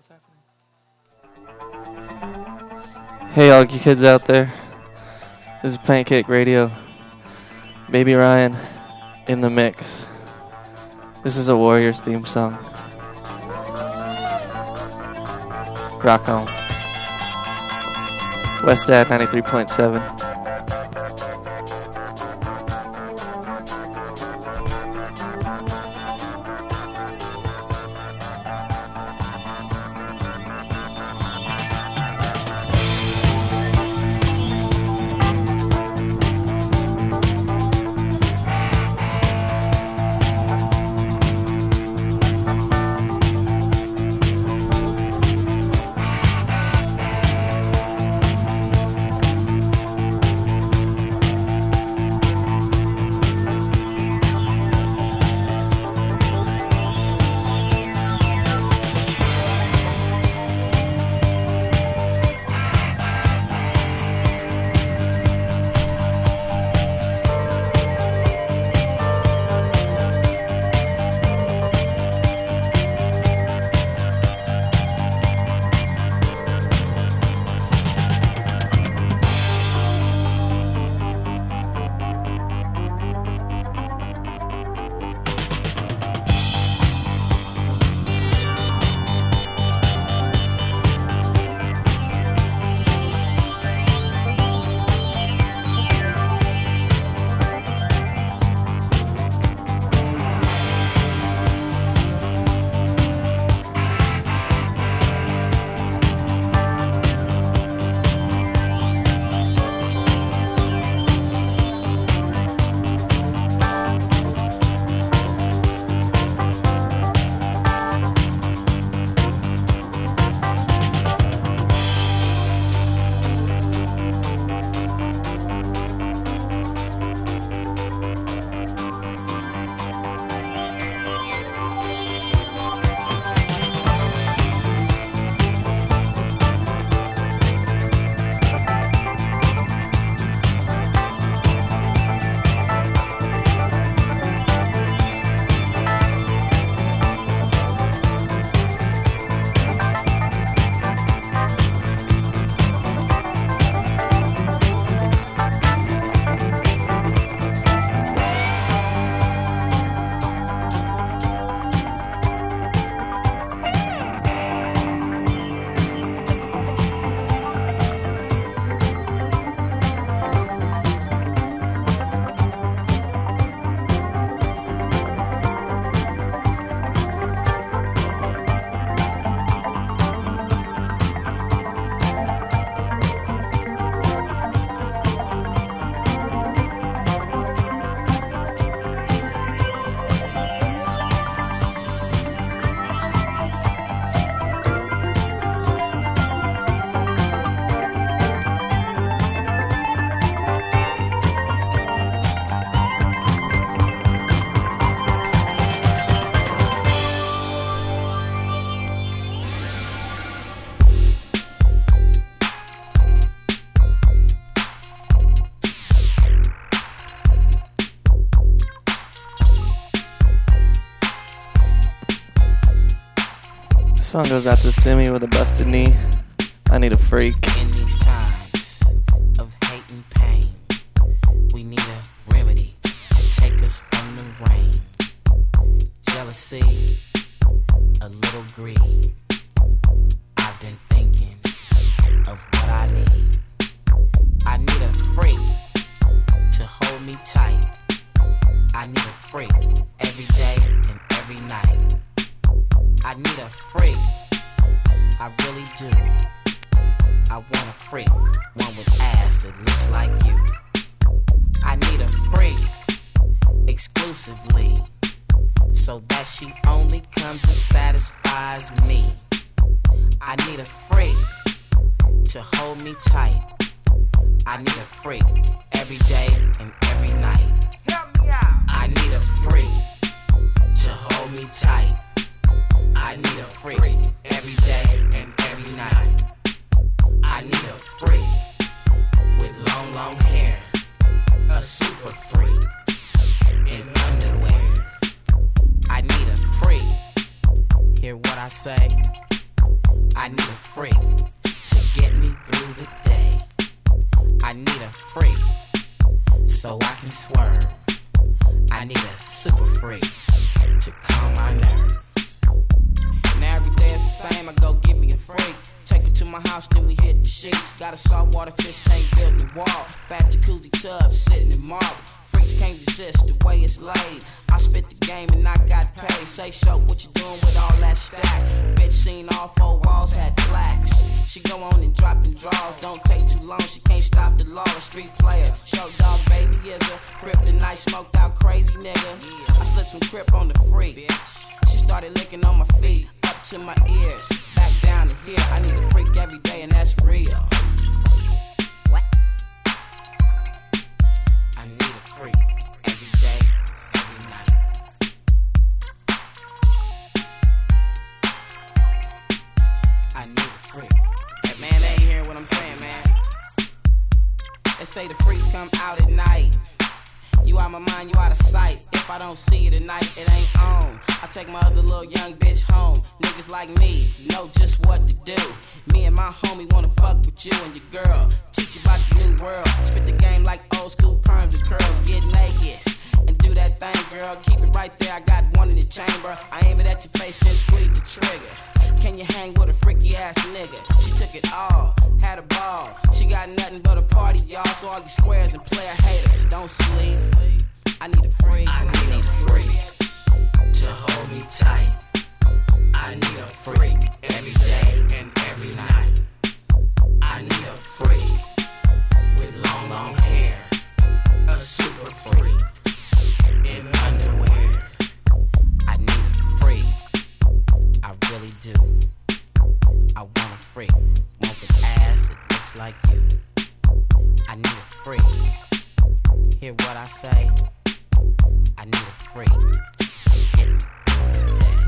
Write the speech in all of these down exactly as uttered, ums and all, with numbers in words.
Hey, all you kids out there. This is Pancake Radio. Baby Ryan in the mix. This is a Warriors theme song. Rock on. West Ad ninety-three point seven. This song goes out to Simi with a busted knee. I need a freak. In these times of hate and pain, we need a remedy to take us from the rain. Jealousy, a little greed. I've been thinking of what I need. I need a freak to hold me tight. I need a freak every day and every night. I need a freak, I really do. I want a freak, one with ass that looks like you. I need a freak, exclusively, so that she only comes and satisfies me. I need a freak to hold me tight. I need a freak every day and every night. Help me out. I need a freak to hold me tight. I need a freak every day and every night. I need a freak with long, long hair, a super freak in underwear. I need a freak. Hear what I say? I need a freak to get me through the day. I need a freak so I can swerve. I need a super freak to calm my nerves. Now every day it's the same, I go get me a freak. Take her to my house, then we hit the sheets. Got a saltwater fish tank built in the wall. Fat jacuzzi tub sitting in marble. Freaks can't resist the way it's laid. I spit the game and I got paid. Say, show what you doing with all that stack. Bitch seen all four walls, had plaques. She go on and drop them draws. Don't take too long, she can't stop the law. A street player, show dog baby is a kryptonite, smoked out crazy nigga. I slipped some crip on the freak. She started licking on my feet, up to my ears, back down to here. I need a freak every day and that's real. What? I need a freak every day, every night. I need a freak. Hey man, they ain't hearing what I'm saying, man. They say the freaks come out at night. You out my mind, you out of sight. If I don't see you tonight, it ain't on. I take my other little young bitch home. Niggas like me know just what to do. Me and my homie wanna fuck with you and your girl. Teach you about the new world. Spit the game like old school perms and curls. Get naked and do that thing, girl. Keep it right there, I got one in the chamber. I aim it at your face, then squeeze the trigger. Can you hang with a freaky ass nigga? She took it all, had a ball. She got nothing but a party, y'all. So all you squares and player haters, don't sleep. I need a freak. I need a freak to hold me tight. I need a freak every day and every night. I need a freak with long, long hair. A super freak in underwear. I need a freak. I really do. I want a freak. Want an ass that looks like you. I need a freak. Hear what I say? I need a freak to get me today.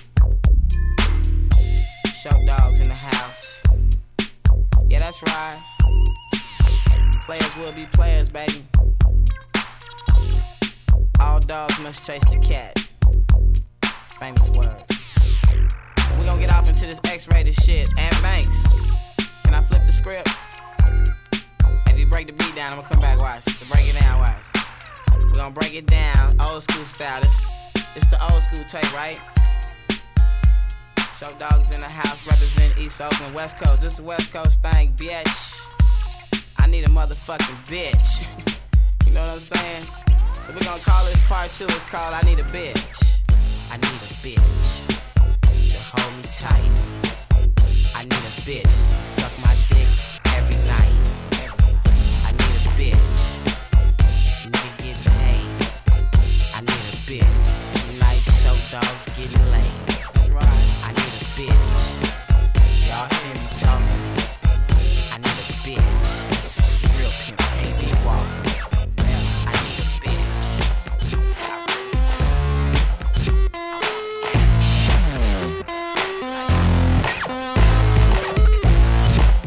Show dogs in the house. Yeah, that's right. Players will be players, baby. All dogs must chase the cat. Famous words. We gon' get off into this X-rated shit. And Banks, can I flip the script? If you break the beat down, I'm gonna come back, watch. To break it down, watch. We gon' break it down, old school style. This, this the old school tape, right? Show dogs in the house, represent East Oakland, West Coast. This is the West Coast thing, bitch. I need a motherfucking bitch. You know what I'm saying? So we gon' call this part two. It's called I Need a Bitch. I need a bitch to hold me tight. I need a bitch to suck my dick every night. I need a bitch. Nigga get paid. I need a bitch. Nice show dogs getting laid. That's right. I need a bitch. Y'all hear me talking? I need a bitch. It's a real pimp, can't be walking. I need a bitch. I really do.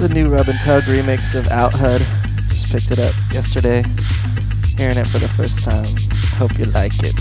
the new Rub and Tug remix of Out H U D. Just picked it up yesterday. Hearing it for the first time. Hope you like it.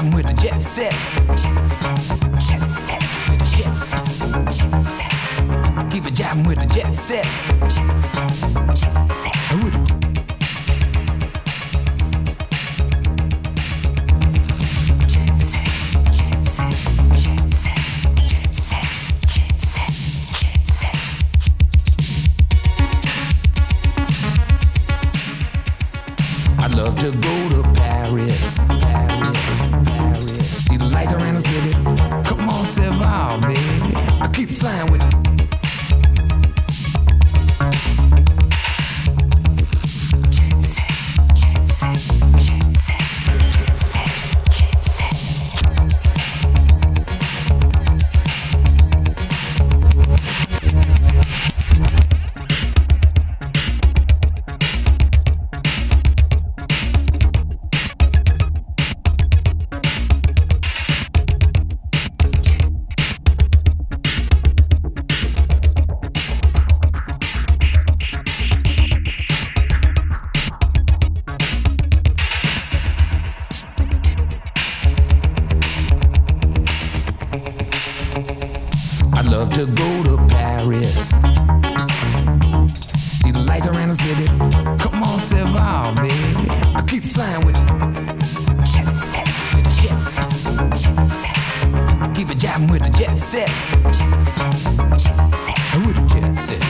jamming with the jet set. Jet set. With the jet set. Jet set. Keep it jamming with the jet set. Jet set. Jet set. I'd love to go to Paris, Paris, Paris. See the lights around the city. Come on, Seval, baby. I keep flying with you. I'd love to go to Paris. See the lights around the city. Come on, Seval, baby. I keep flying with you. Jet set, with the jet set, jet set. Keep it jamming with the jet set. Jet set, jet set. With the jet set.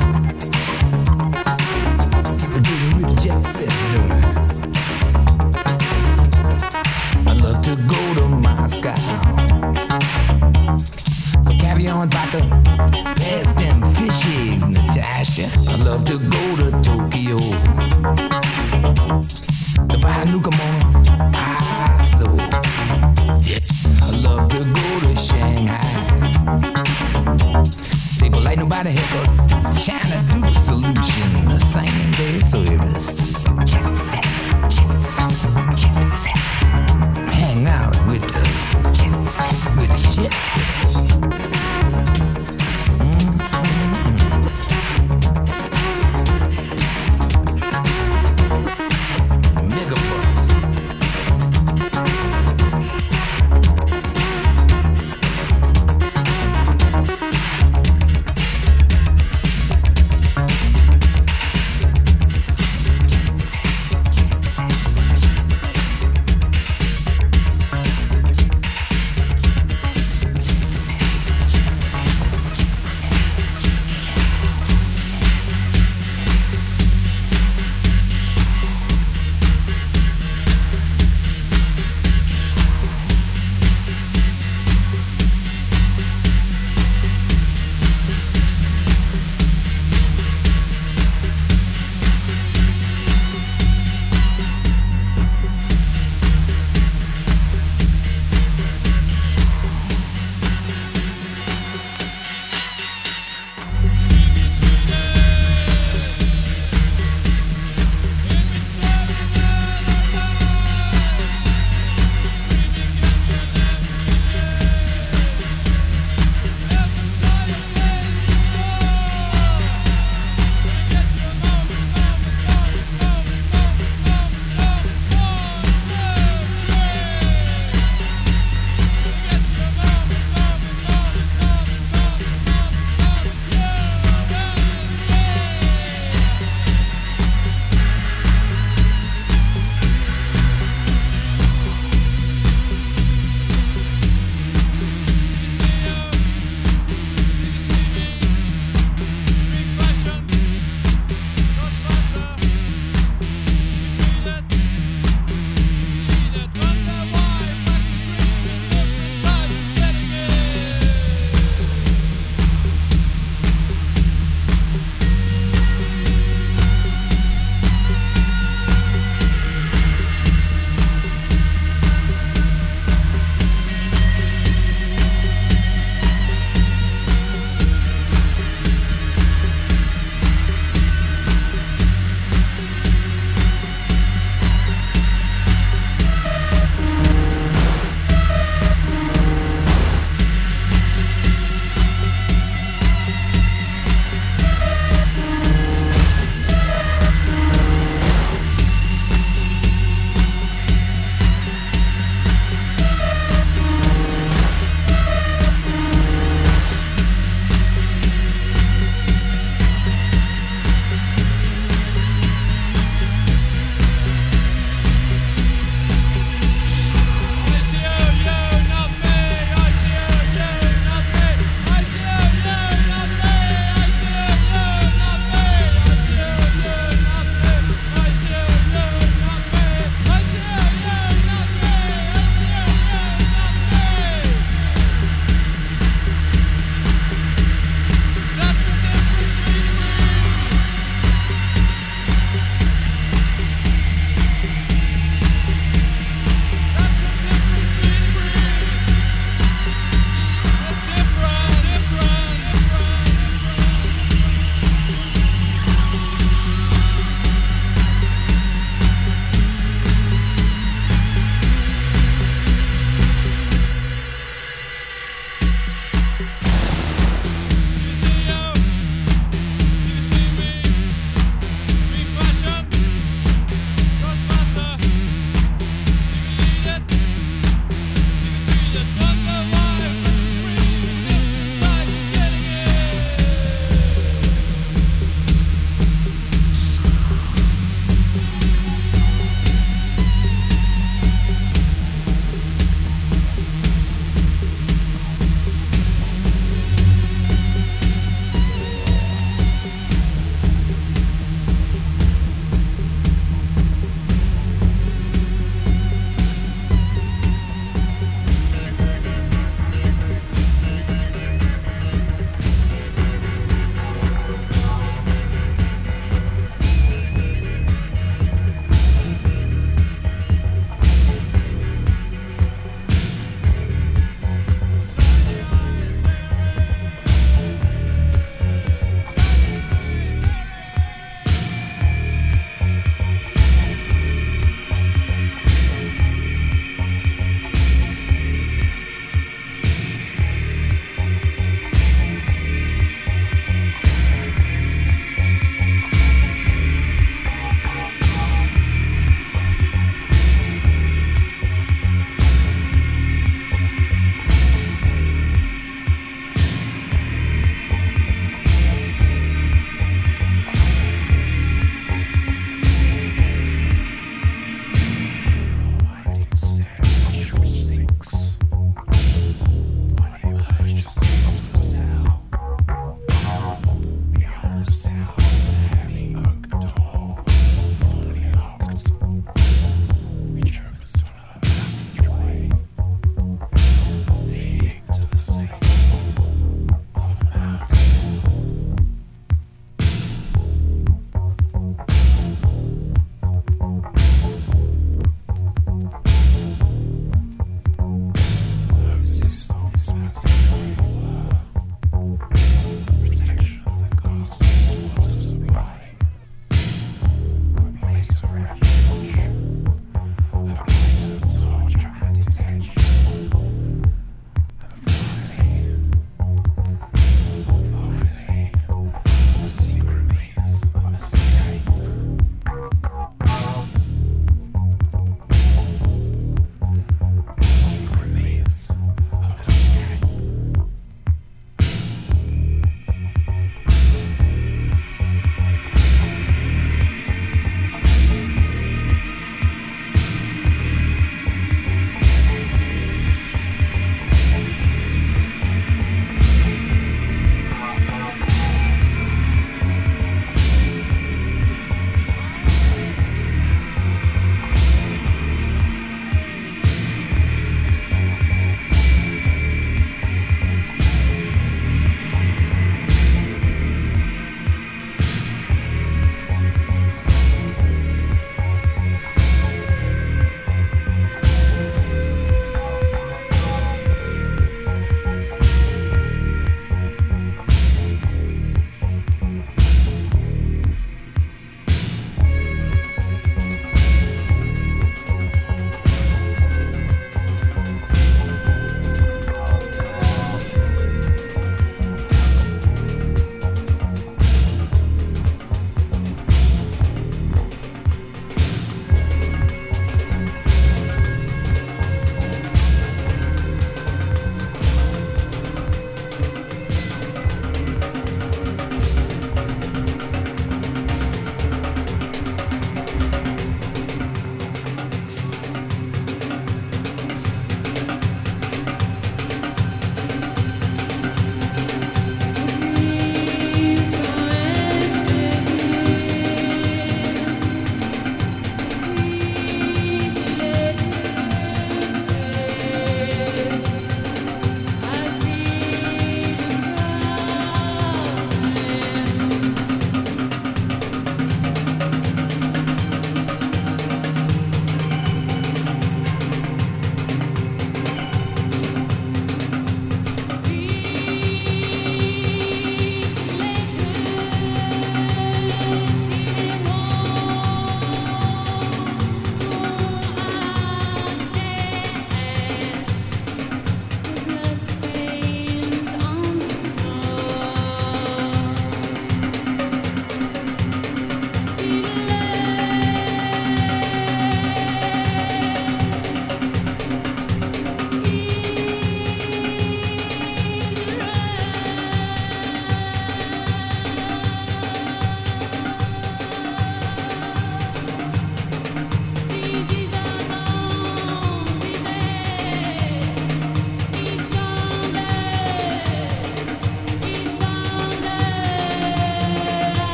Keep it moving with the jet set. I'd love to go to Moscow. Caviar and vodka, pass them fish eggs, Natasha. I'd love to go to Tokyo to buy a new kimono. Ah, so yeah. I'd love to go to Shanghai. People like nobody heckles. China Duke Solution, the same day service. Jet set, jet set, jet set. Hang out with the jet set, with the jet set.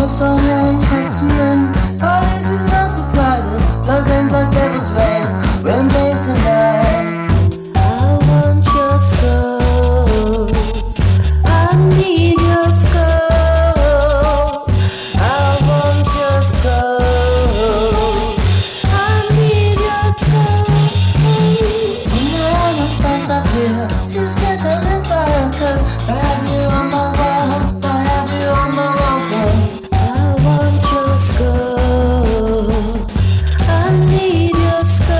Ropes or handcuffs men, parties with no surprises, blood rains like devil's rain. We'll make tonight. I want your skulls, I need your skulls. I want your skulls, I need your skulls. Tonight I'm face up here, still sketch up inside, cause I have you on my wall, I have you on my wall, cause I want your skull, I need your skull.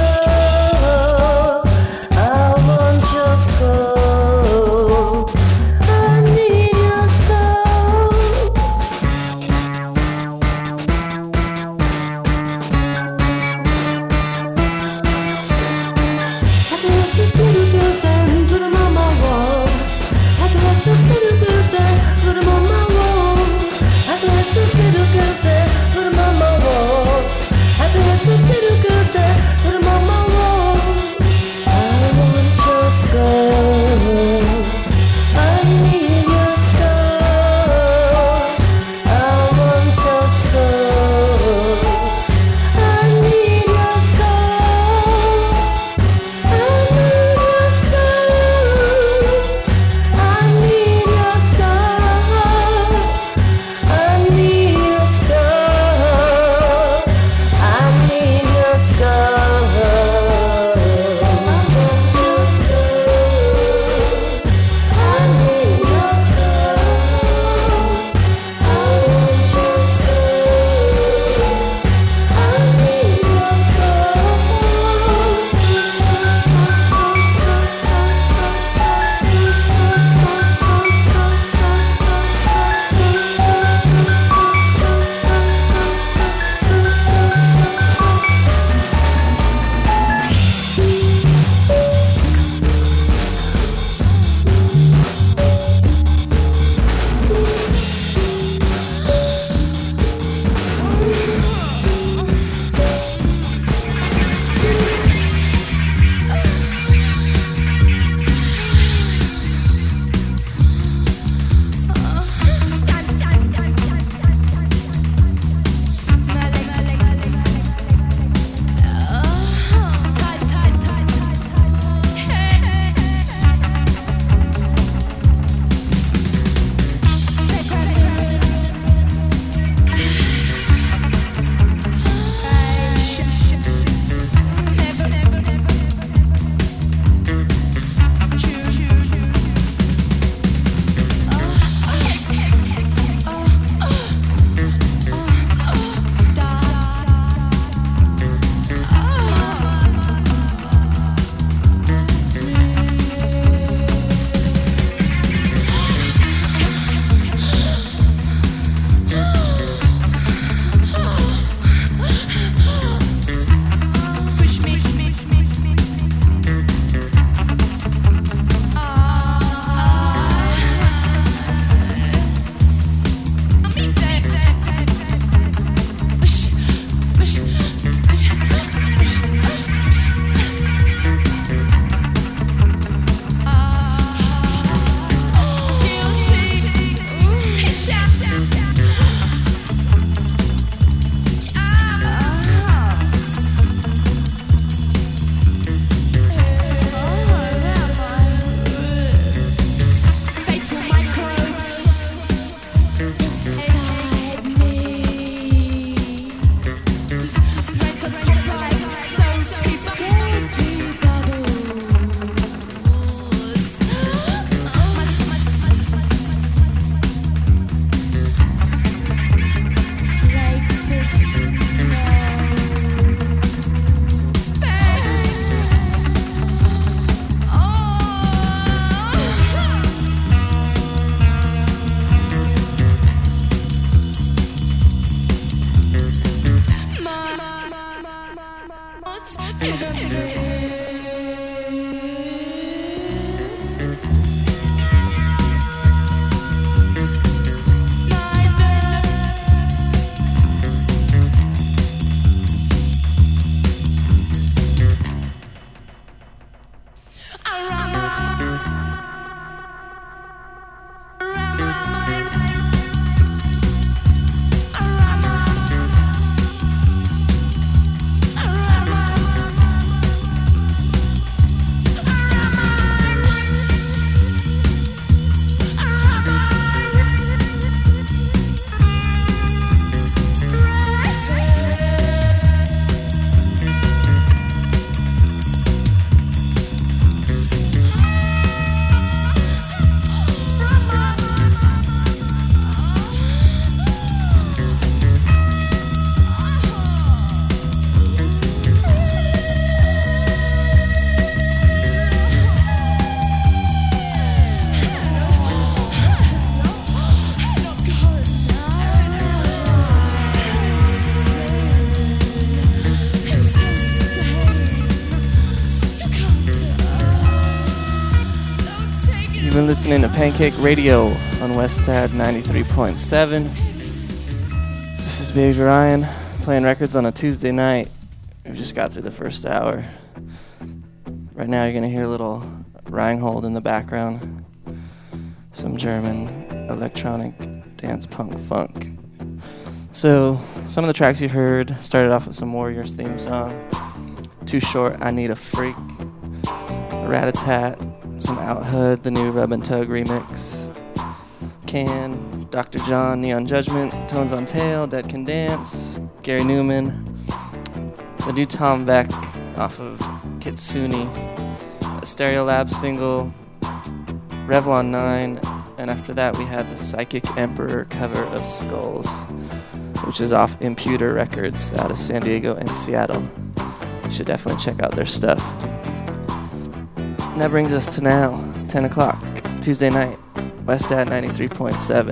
listening to Pancake Radio on Westad ninety-three point seven. This is Baby Ryan playing records on a Tuesday night. We just got through the first hour. Right now you're going to hear a little Reinhold in the background. Some German electronic dance punk funk. So some of the tracks you heard started off with some Warriors theme song. Too Short, I Need a Freak. Rat-a-tat, some Out Hood, the new Rub and Tug remix. Can, Doctor John, Neon Judgment, Tones on Tail, Dead Can Dance, Gary Newman, the new Tom Beck off of Kitsune, a Stereolab single, Revlon nine, and after that we had the Psychic Emperor cover of Skulls, which is off Imputer Records out of San Diego and Seattle. You should definitely check out their stuff. And that brings us to now, ten o'clock, Tuesday night, Westad ninety-three point seven.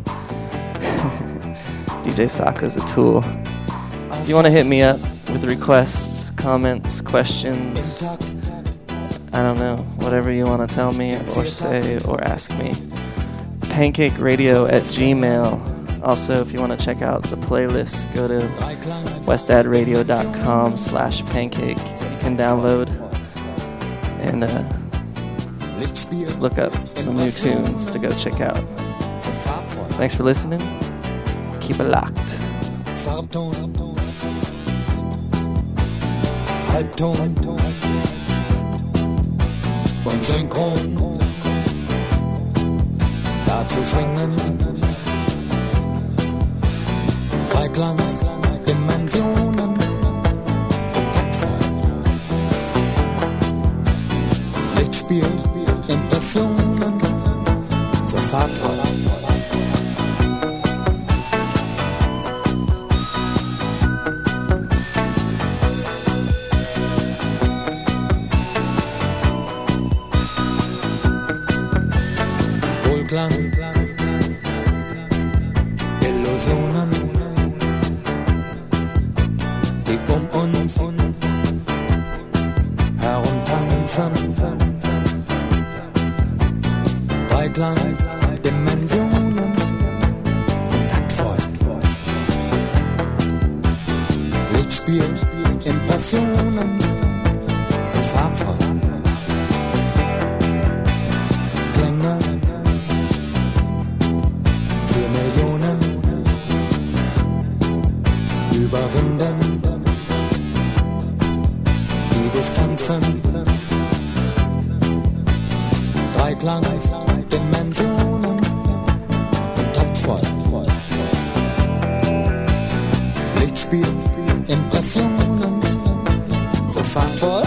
D J Saka's a tool. If you want to hit me up with requests, comments, questions, I don't know, whatever you want to tell me or say or ask me, pancakeradio at gmail. Also, if you want to check out the playlist, go to westadradio.com slash pancake. You can download and uh, look up some new tunes to go check out. Thanks for listening. Keep it locked. Halbton und synchron dazu schwingen bei Glanz Dimensionen so taktvoll Lichtspiel Impressionen so fahrtvoll Illusionen, die um uns herumtanzen, bei Glanz Dimensionen, taktvoll, Lichtspiel, Impressionen, so farbvoll, Klänge. Millionen überwinden die Distanzen, Dreiklang-Dimensionen, kontaktvoll, Lichtspiel, Impressionen, so fahrtvoll.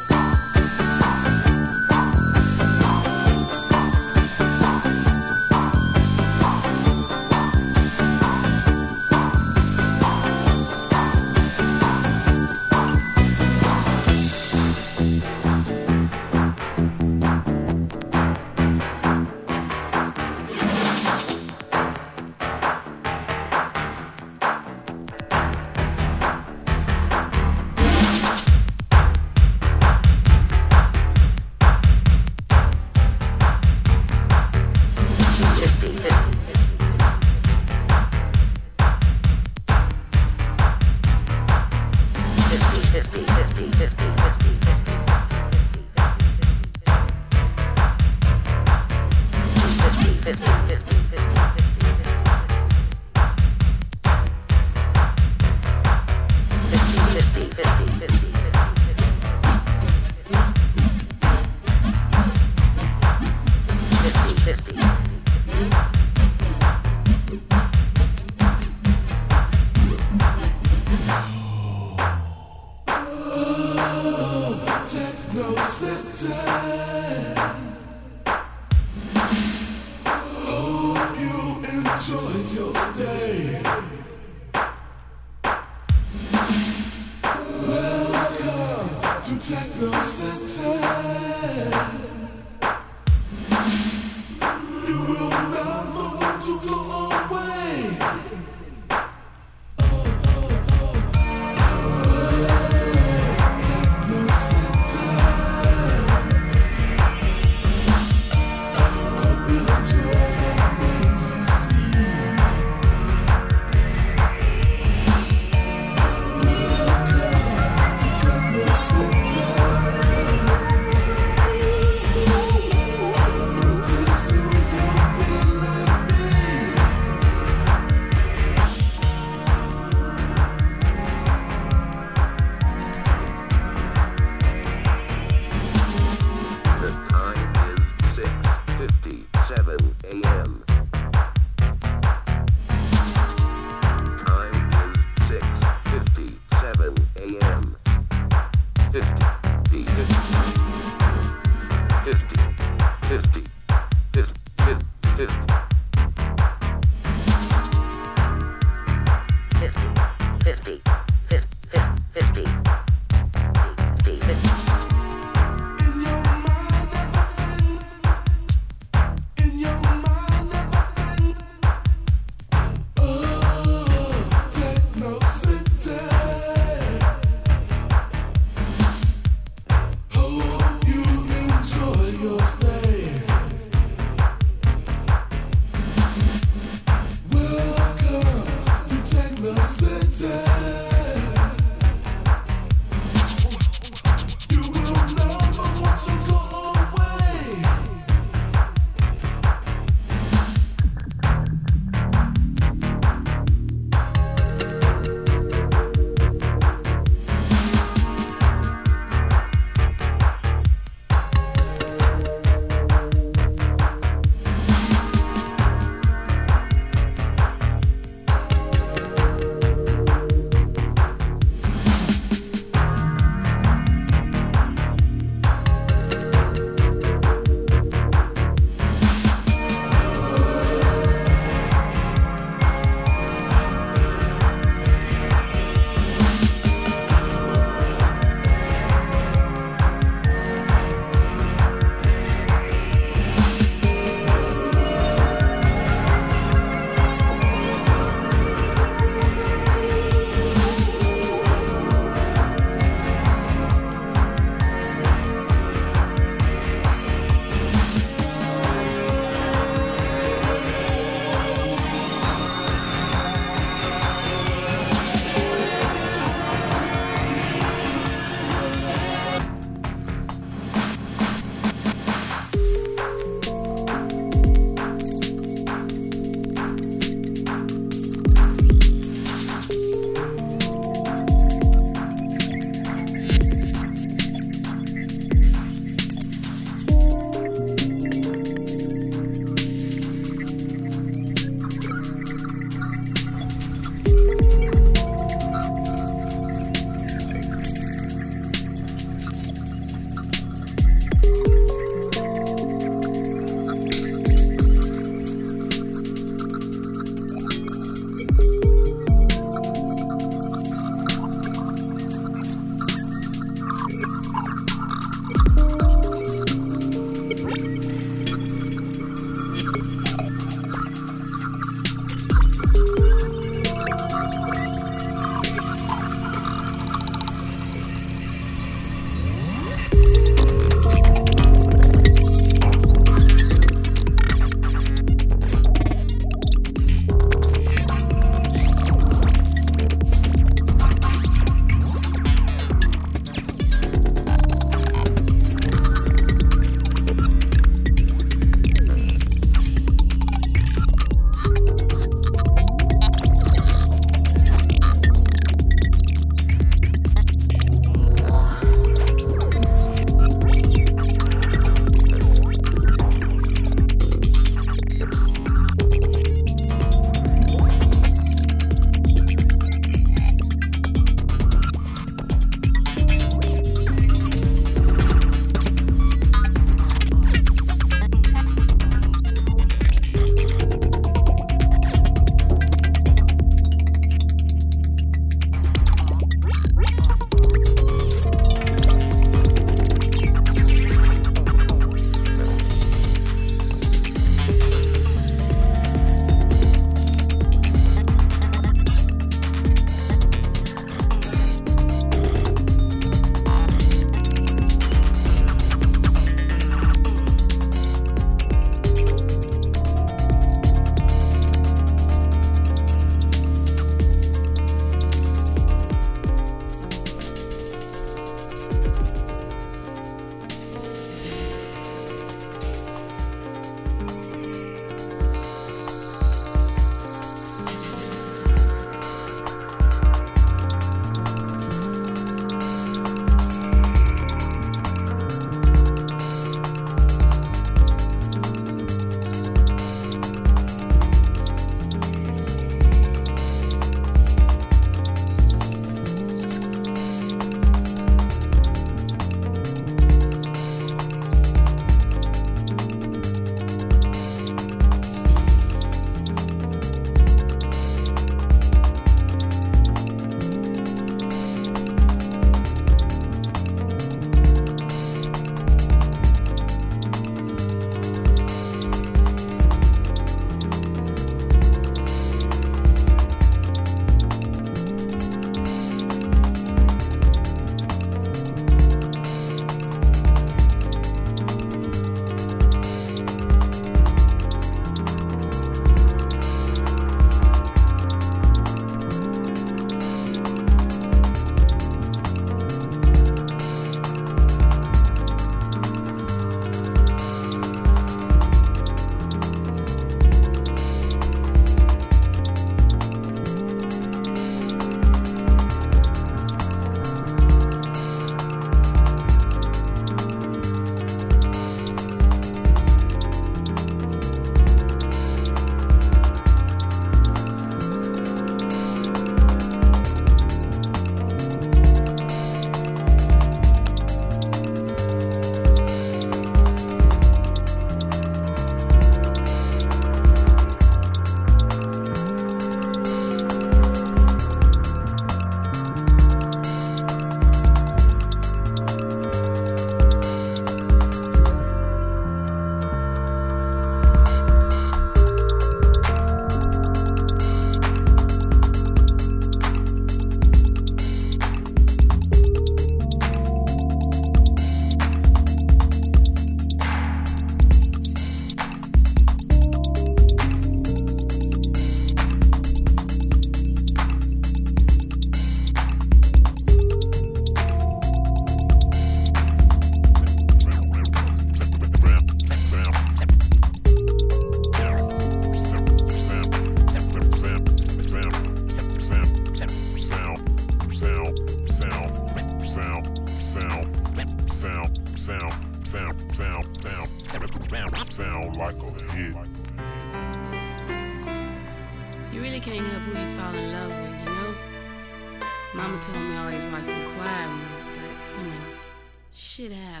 Mama told me always watch some quiet ones, but, you know, shit happened.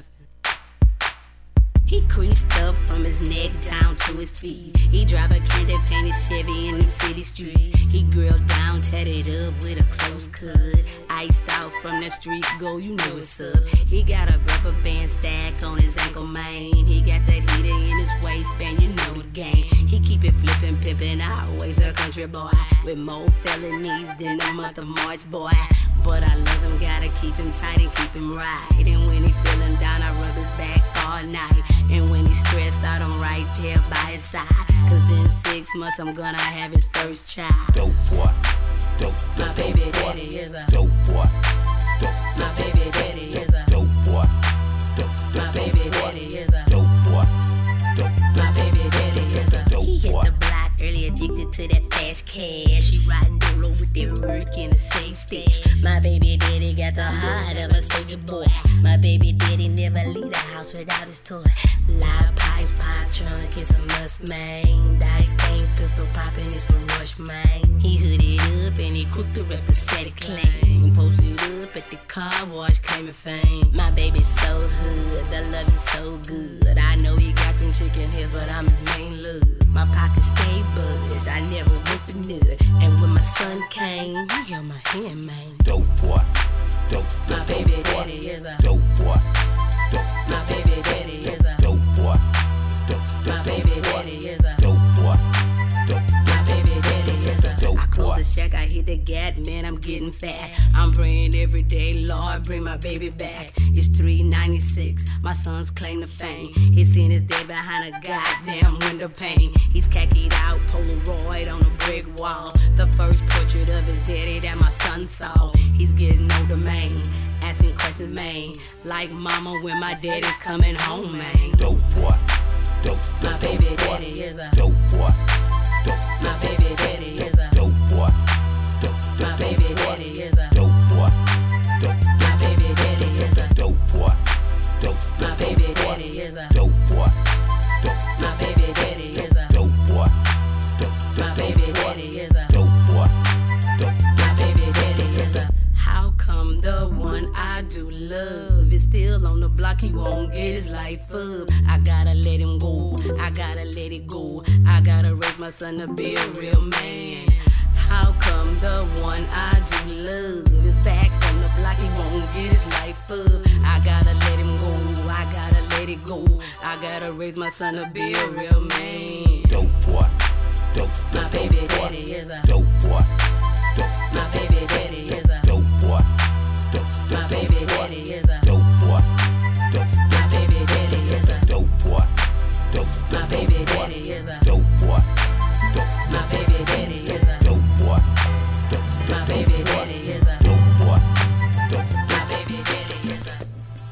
He creased up from his neck down to his feet. He drive a candy painted Chevy in them city streets. He grilled down, tatted up with a close cut. Iced out from the streets, go, you know what's up. He got a rubber band stack on his ankle, man. He got that heater in his waistband, you know the game. He keep it flippin', pimpin', always a country boy with more felonies than the month of March, boy. But I love him, gotta keep him tight and keep him right. And when he feelin' down, I rub his back all night. And when he's stressed out, I'm right there by his side. Cause in six months, I'm gonna have his first child. Dope boy, dope, dope, my baby daddy is a dope boy, dope, my baby daddy is a dope boy, dope, my baby daddy is a dope boy, dope, my baby daddy is a dope he hit boy. the block early, addicted to that fast cash. He riding dolo with that work in a safe stash. My baby daddy got the heart of a soldier boy. My baby daddy never leave the house without his toy. Live pipes, pop trunk, it's a must, man. Dice things, pistol popping, it's a rush, man. He hooded up and he quick to rep the set claim. Posted up at the car wash, claiming fame. My baby's so hood, the loving so good. I know he got them chicken heads, but I'm his main love. My pockets stay buzzed, I never went for nut. And when my son came, he held my hand, man. Dope boy, dope, My baby daddy is a dope boy, dope, my baby daddy is a dope boy, dope, my baby daddy is a dope boy, dope, my baby daddy is a dope I close boy. the shack, I hit the gat, man, I'm getting fat. I'm praying every day, Lord, bring my baby back. It's three ninety-six, my son's claim to fame. He's seen his dad behind a goddamn window pane. He's khakied out, Polaroid on a brick wall. The first portrait of his daddy that my son saw. He's getting older, man, asking questions, man. Like, mama, when my daddy's coming home, man. Dope boy, dope, My baby daddy is a dope boy, dope, my baby daddy is a dope boy, dope, my baby daddy is a dope boy, dope, my baby daddy is a dope boy, dope, my baby daddy is a dope boy, dope, my baby daddy is a dope boy, dope, my baby daddy is a dope boy, dope, my baby daddy is a how come the one I do love is still on the block, he won't get his life up. I gotta let him go, I gotta let it go. I gotta raise my son to be a real man. How come the one I do love is back on the block, he won't get his life up. I gotta let him go, I gotta let it go. I gotta raise my son to be a real man. dope boy, dope, My baby daddy is a dope boy, dope, my baby daddy is a dope boy, dope, my baby daddy is a dope boy, dope, my baby daddy is a dope boy, dope, my baby daddy is a dope boy, dope, my baby daddy is a dope boy, dope, my baby daddy is a dope boy, dope. my baby daddy is a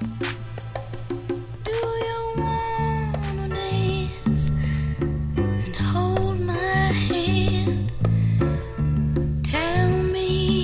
Do you wanna dance and hold my hand? Tell me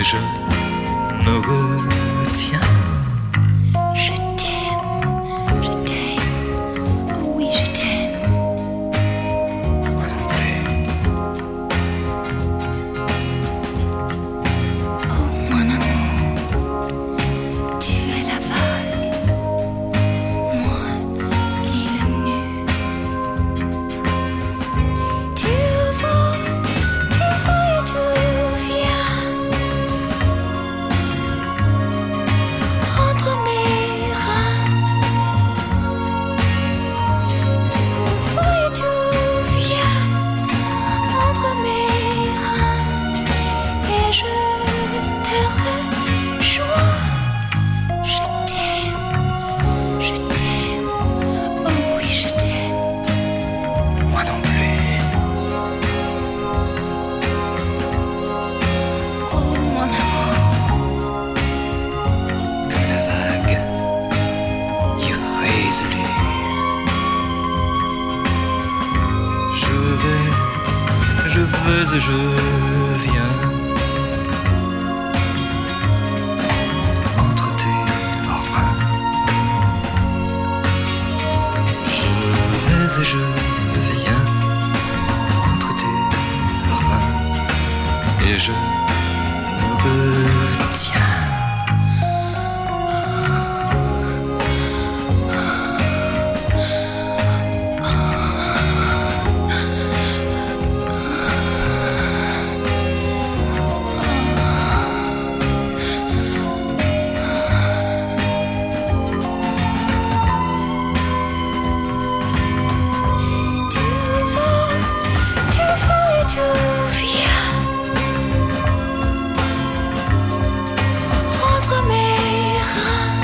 je me retiens. Je t'aime, je t'aime, oh oui je t'aime. Moi non plus. Oh mon amour, tu es la vague, moi l'île nue. Tu vas, tu vas et tu viens entre mes reins. Tu vas et tu viens entre mes reins et je te rejoins. Je t'aime, je t'aime, oh oui je t'aime. Moi non plus. Oh mon amour, Comme la vague irrésolue. Je vais, je vais et je viens entre tes reins. Je vais et je viens entre tes reins et je me retiens. tu vas, tu vas et tu viens entre mes reins.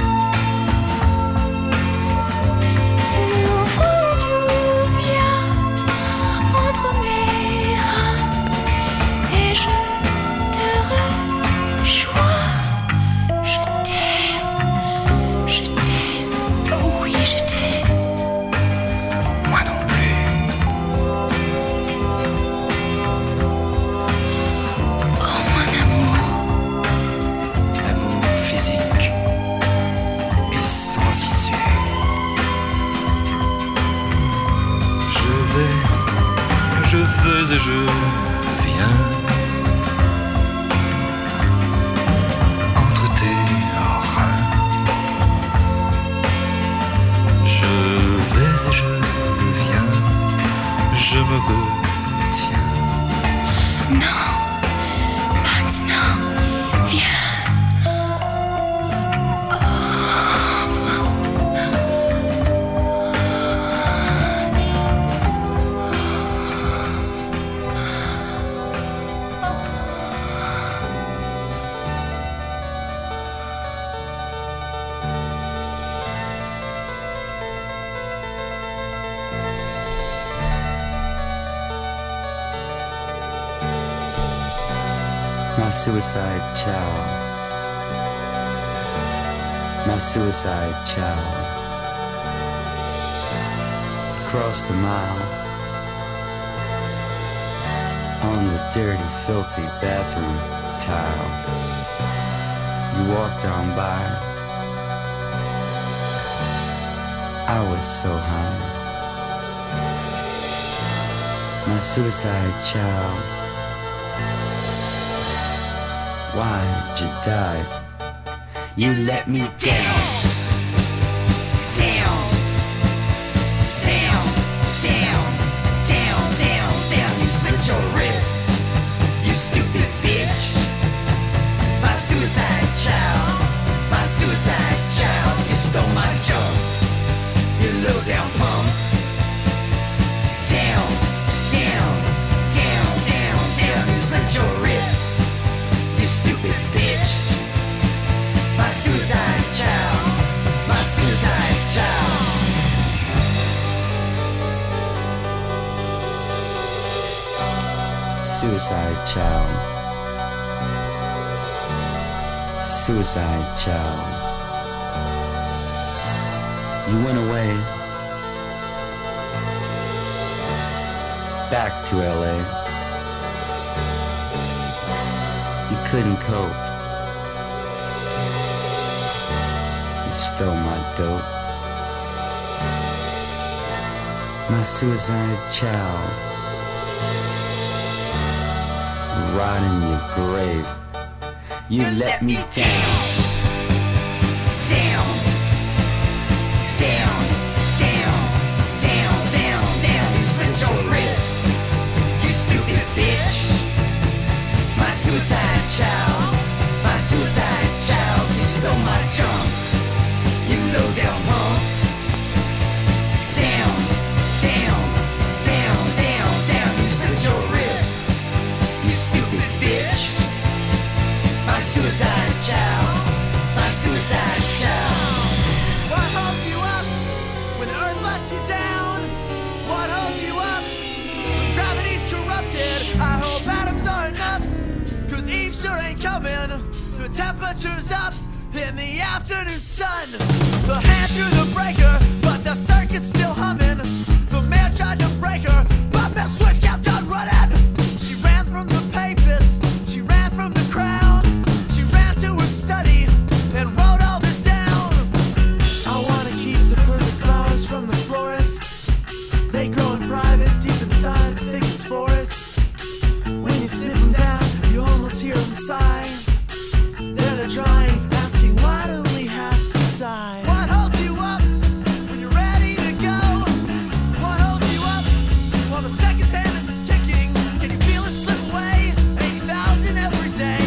Tu vas et tu viens entre mes reins et je te rejoins. Je t'aime, je t'aime, oh oui je t'aime. Moi non plus. Oh mon amour, L'amour physique est sans issue. Je vais, je vais et je viens entre tes reins. Je vais et je viens, je me retiens. non, maintenant, viens. My suicide child. My suicide child. Across the mile. On the dirty, filthy bathroom tile. You walked on by. I was so high. My suicide child. Why'd you die? You let me down. Down. Down. Down. Down. Down. Down. You slit your wrist. You stupid bitch. My suicide child. My suicide child. You stole my junk. You low down punk. Down. Down. Down. Down. Down. You slit your wrist. You stupid bitch. My suicide child. My suicide child. Suicide child. Suicide child. You went away. Back to L A. You couldn't cope. stole my dope. My suicide child, rot in your grave. You let me down. Down, down, down, down, down, down. You sent your wrist, you stupid bitch. My suicide child, my suicide child. You stole my junk, you low down punk. Down, down, down, down, down. You sent your wrist, you stupid bitch. My suicide child, my suicide child. What holds you up when the earth lets you down? What holds you up when gravity's corrupted? I hope atoms aren't up, cause Eve sure ain't coming. The temperature's up in the afternoon sun. The hand through the breaker, but the circuit's still humming. The man tried to break her, but the switch kept on running. She ran from the papist, she ran from the crown. She ran to her study and wrote all this down. I wanna keep the perfect flowers from the florist. They grow in private, deep inside the thickest forest. When you snip them down, you almost hear them sigh. They're the drying, asking why do we have to die? What holds you up when you're ready to go? What holds you up while the seconds hand is ticking? Can you feel it slip away? eighty thousand every day.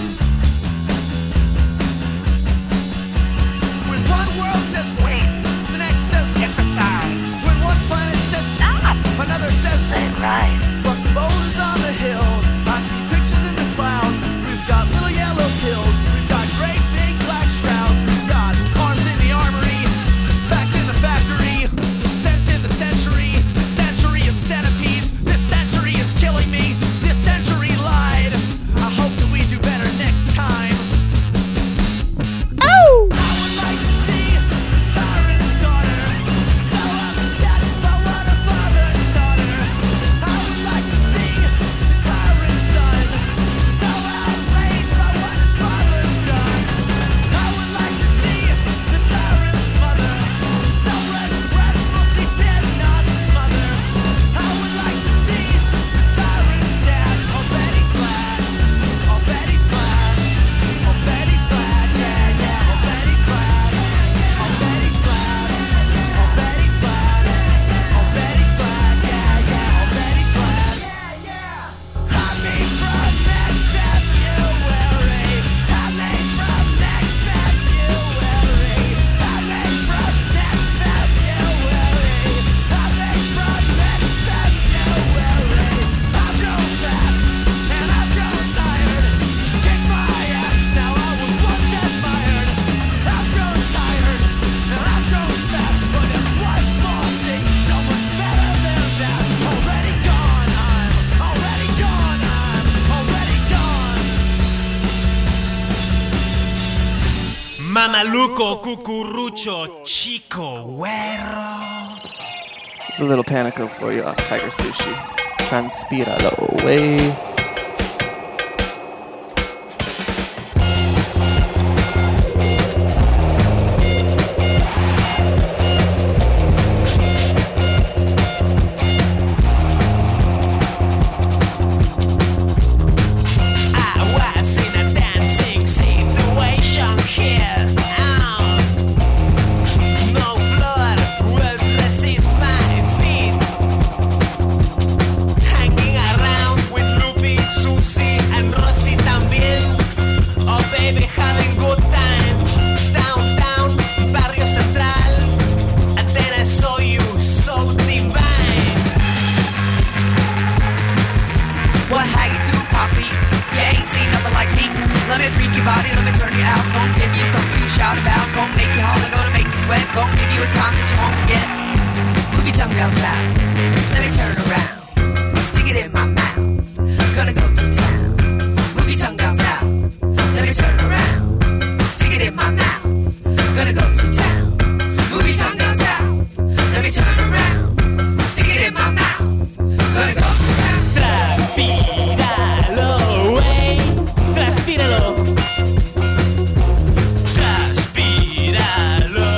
When one world says wait, the next says empathize. When one planet says stop, another says then right. Fuck the boulders on the hill, I see pictures in the clouds. We've got little yellow pills, we've got great big black shrouds. We've got arms in the armory, backs in the factory, cents in the century, the century of centipedes. This century is killing me, this century lied. I hope that we do better next time. I would like to see the tyrant's daughter so upset by what her father taught her. I would like to see the tyrant's son so outraged by what his father's done. I would like to see the tyrant's mother so regretful she did not smother. I would like to see the tyrant's dad. I'll bet he's glad. I'll bet he's glad. I'll bet he's glad. Yeah, yeah. I'll bet he's glad. I'll bet he's glad. I'll bet he's glad. I'll bet he's glad. Yeah, yeah. I'll bet he's glad. I mean from next February. I mean from next February. I mean from next February. I mean from next February. I've grown fat and I've grown tired. Kick my ass, now I was once admired. I've grown tired and I've grown fat, but it's one small thing so much better than that. Already gone, I'm already gone, I'm already gone. Mamaluco, cucurucho, chico, güero. It's a little Panico for you off Tiger Sushi. Transpíralo, way. I was in a dancing situation here. Oh. No floor will resist my feet. Hanging around with Lupi, Susie, and Rosie también. Oh baby, having good time. Downtown, Barrio Central. And then I saw you, so divine. What, how you doing, Poppy? You ain't seen nothing like me. Let me freak your body, let me turn you out. Gonna give you something to shout about. Gonna make you holler, gonna make you sweat. Gonna give you a time that you won't forget. Move your tongue down south. Let me turn around. Stick it in my mouth. Gonna go to town. Move your tongue down south. Let me turn around. Stick it in my mouth. Gonna go to town. Move your tongue down south. Let me turn around. Stick it in my mouth. Gonna go to town. Transpíralo, güey. Transpíralo. Transpíralo.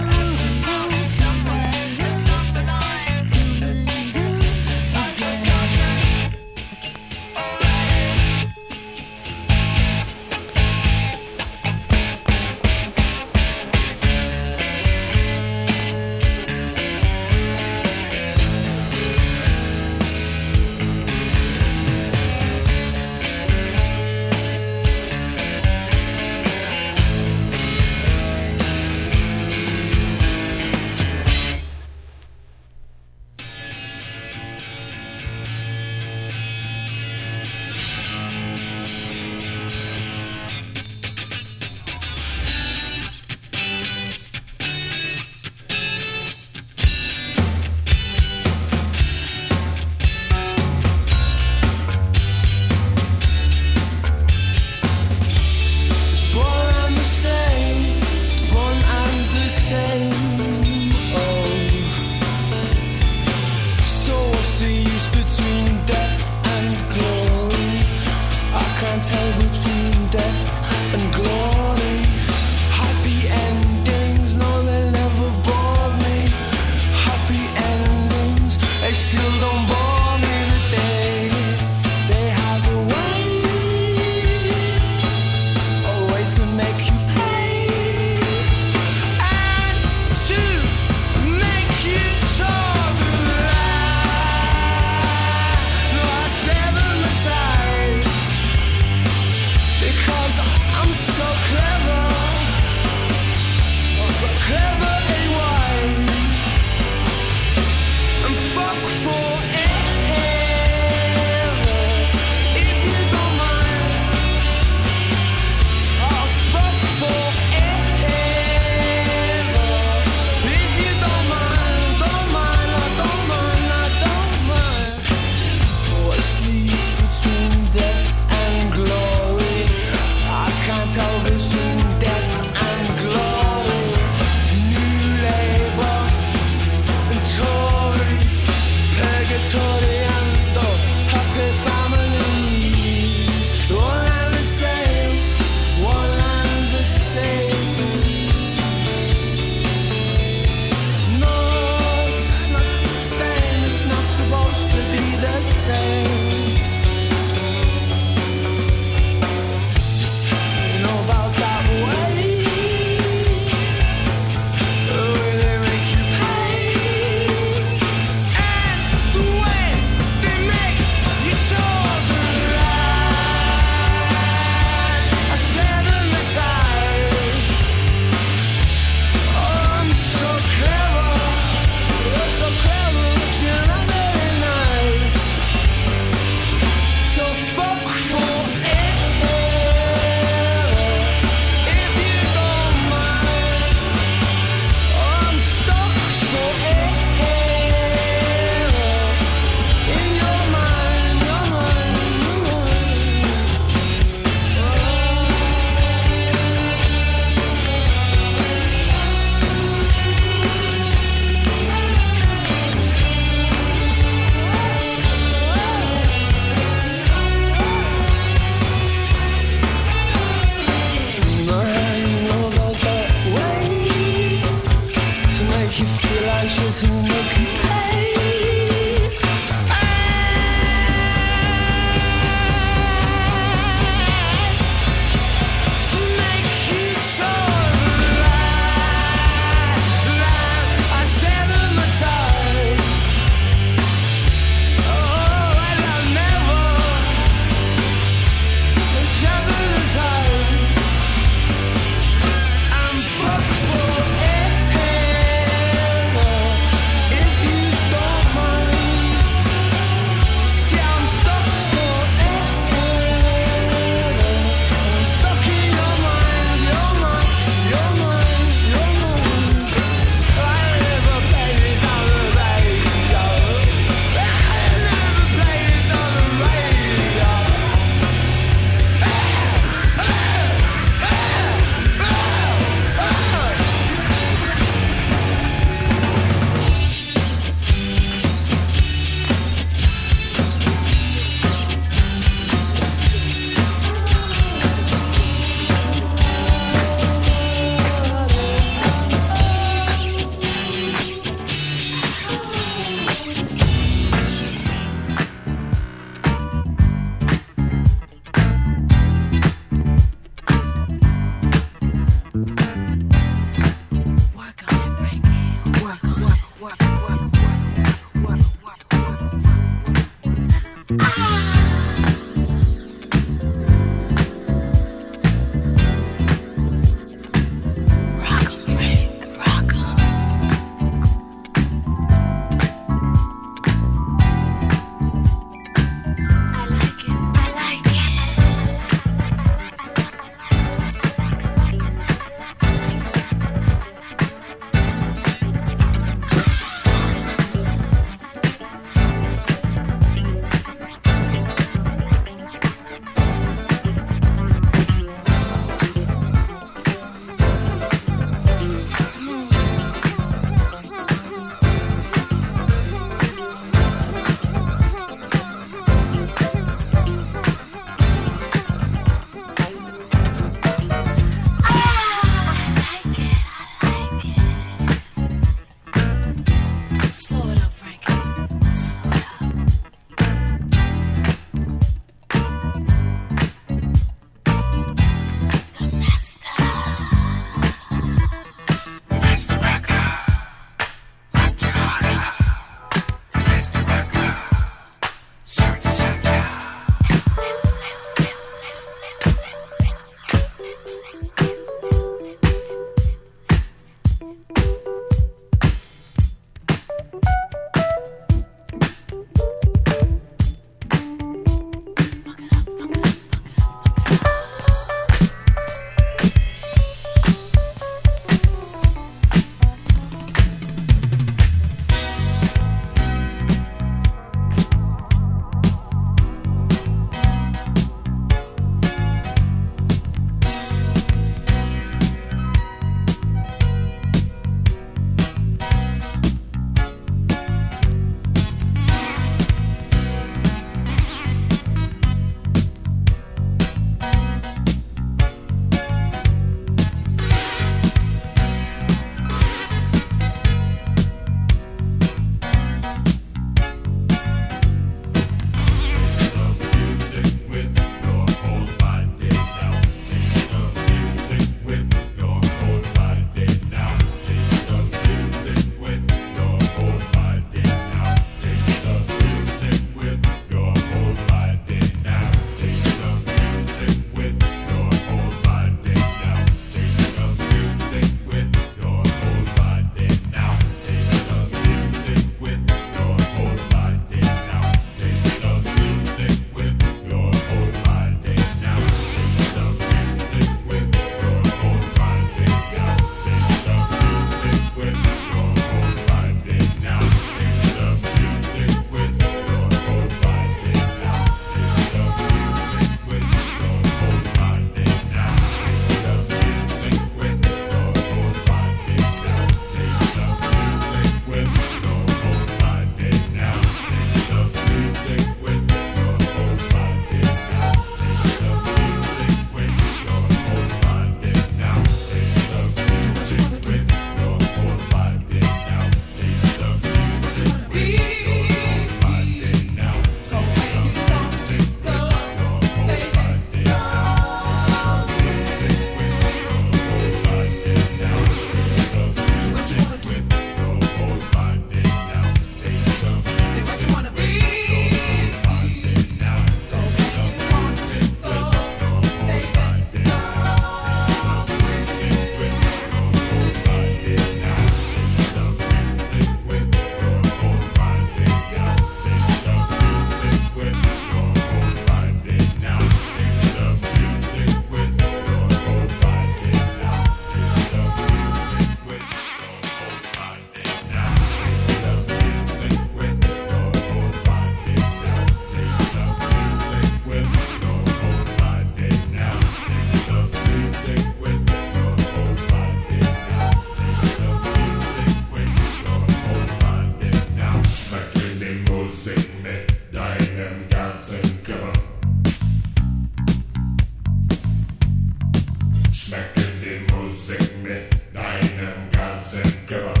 mit deinem ganzen Körper.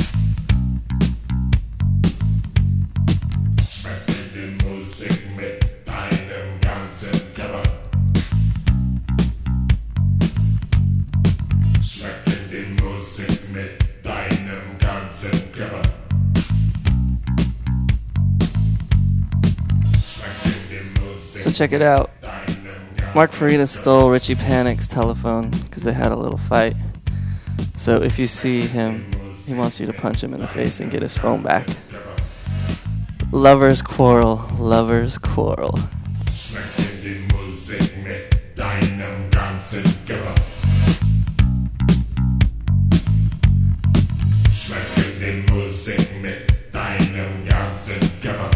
Schmeckt die Musik mit deinem ganzen Körper. Schmeckt die Musik mit deinem ganzen Körper. So check it out. Mark Farina stole Richie Panic's telephone because they had a little fight. So if you see him, he wants you to punch him in the face and get his phone back. Lovers quarrel, lovers quarrel. Schmeckt die Musik mit deinem ganzen Körper. Schmeckt die Musik mit deinem ganzen Körper.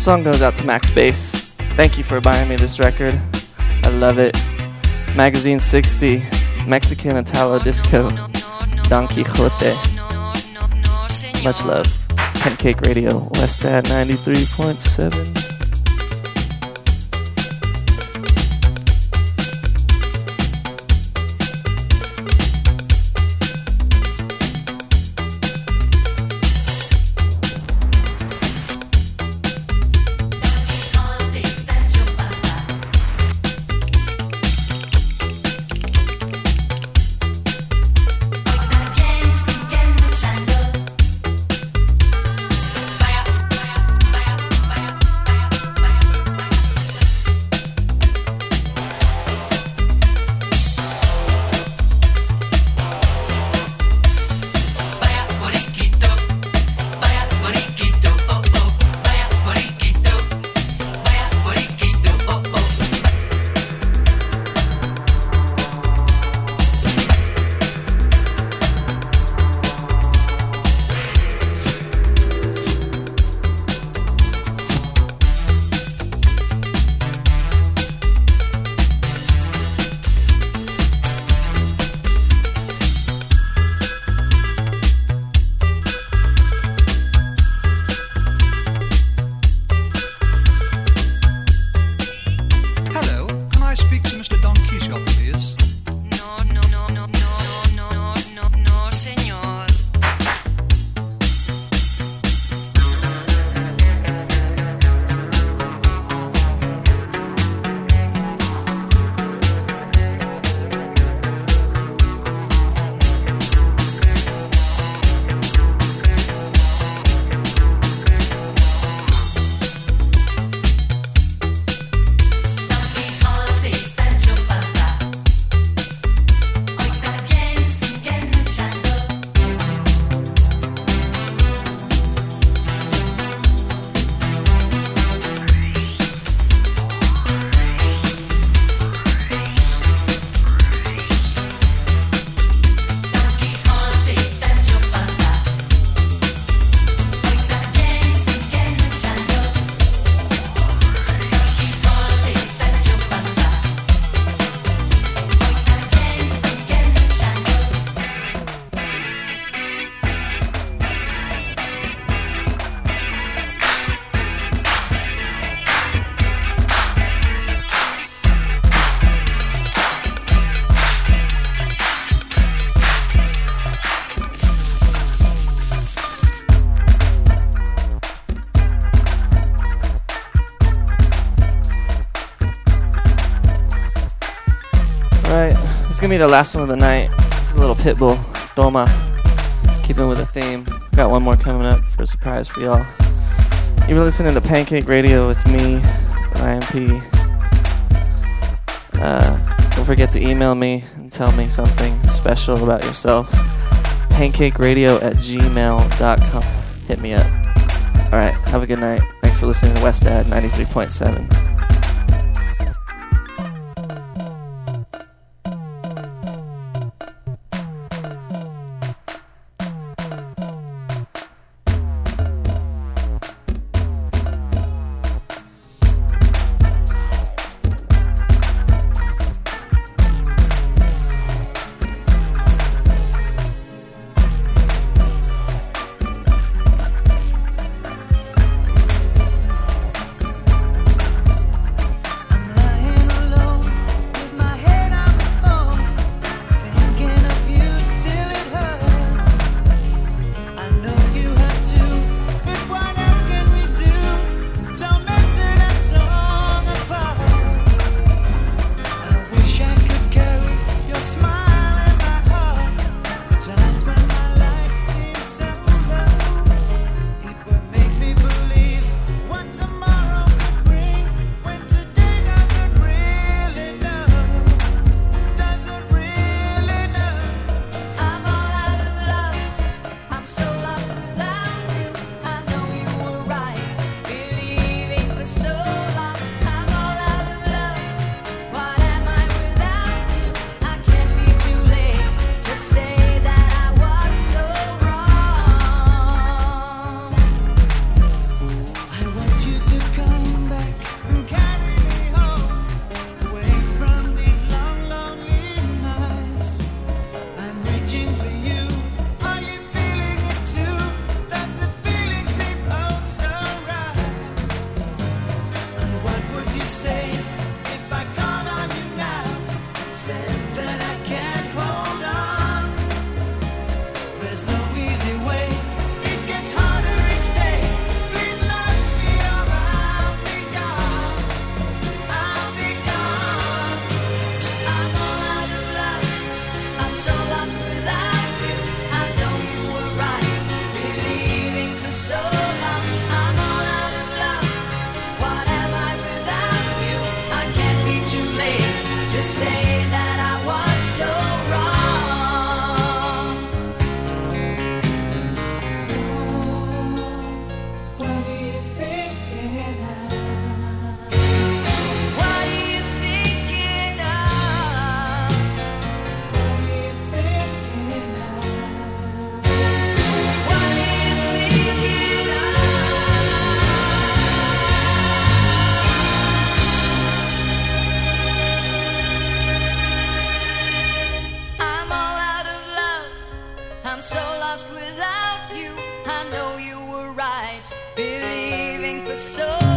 Song goes out to Max Bass. Thank you for buying me this record. I love it. Magazine sixty, Mexican Italo Disco, Don Quixote. Much love. Pancake Radio, Westad ninety-three point seven. It's gonna be the last one of the night. This is a little Pitbull, Toma. Keeping with the theme. Got one more coming up for a surprise for y'all. You've been listening to Pancake Radio with me, I M P. Uh, don't forget to email me and tell me something special about yourself. pancakeradio at gmail dot com. Hit me up. Alright, have a good night. Thanks for listening to Westad ninety-three point seven. I'm so lost without you. I know you were right, believing for so